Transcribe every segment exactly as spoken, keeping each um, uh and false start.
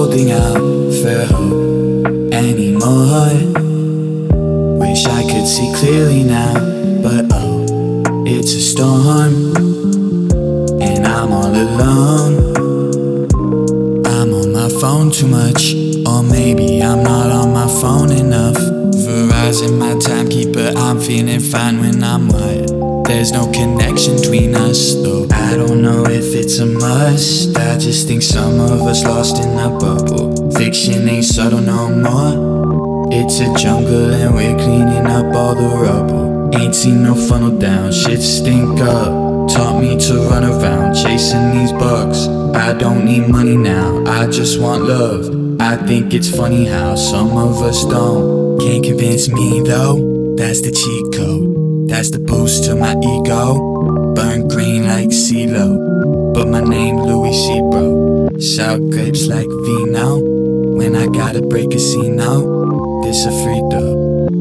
holding out for hope anymore. Wish I could see clearly now, but oh, it's a storm, and I'm all alone. I'm on my phone too much, or maybe I'm not on my phone enough. Verizon, my timekeeper, I'm feeling fine when I'm wired. There's no connection between us, though I don't know if it's a must. I just think some of us lost in a bubble. Fiction ain't subtle no more. It's a jungle and we're cleaning up all the rubble. Ain't seen no funnel down, shit stink up. Taught me to run around chasing these bugs. I don't need money now, I just want love. I think it's funny how some of us don't. Can't convince me though, that's the cheat code. That's the boost to my ego. Burn green like CeeLo, but my name Louis C, bro. Sour grapes like vino. When I gotta break a casino, this a free throw.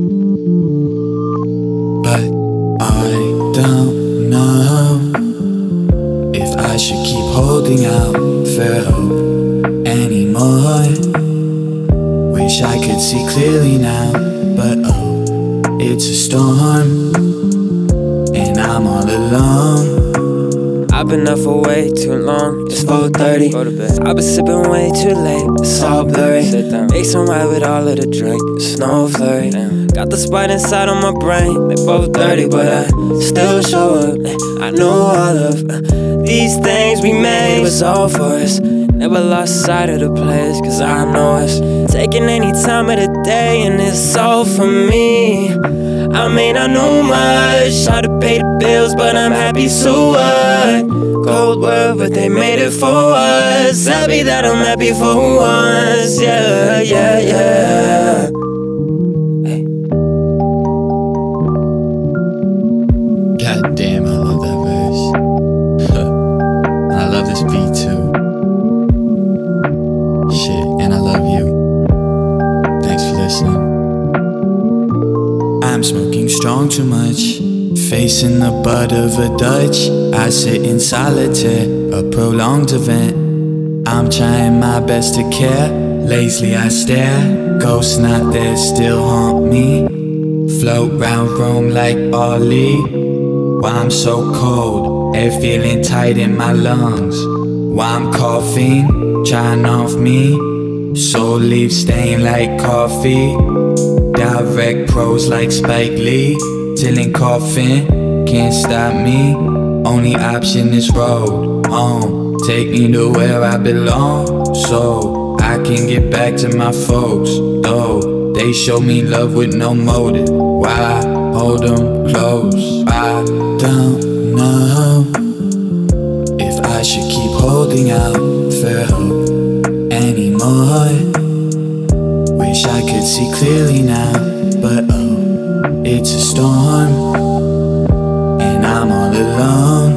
But I don't know if I should keep holding out for hope anymore. Wish I could see clearly now, but oh, it's a storm, and I'm all alone. I've been up for way too long, it's four thirty. I've been sipping way too late, it's all blurry. Make some right with all of the drink, it's no flurry. Got the spot inside on my brain, they both dirty, but I still show up. I know all of these things we made was all for us. Never lost sight of the place, cause I know it's taking any time of the day, and it's all for me. I may not know much how to pay the bills, but I'm happy, so what? Cold world, but they made it for us. Happy that I'm happy for once, yeah, yeah, yeah. Hey. God damn, I love that verse. And I love this beat too. Shit, and I love you. Thanks for listening. I'm smoking strong too much, facing the butt of a Dutch. I sit in solitaire, a prolonged event. I'm trying my best to care, lazily I stare. Ghosts not there still haunt me. Float round Rome like Ali. Why I'm so cold, air feeling tight in my lungs. Why I'm coughing, trying off me. Soul leaves stain like coffee. Direct pros like Spike Lee. Tilling coffin, can't stop me. Only option is road home. Take me to where I belong, so I can get back to my folks. Though they show me love with no motive, why hold them close? I don't know if I should keep holding out for hope anymore. Wish I could see clearly now, but oh, it's a storm, and I'm all alone.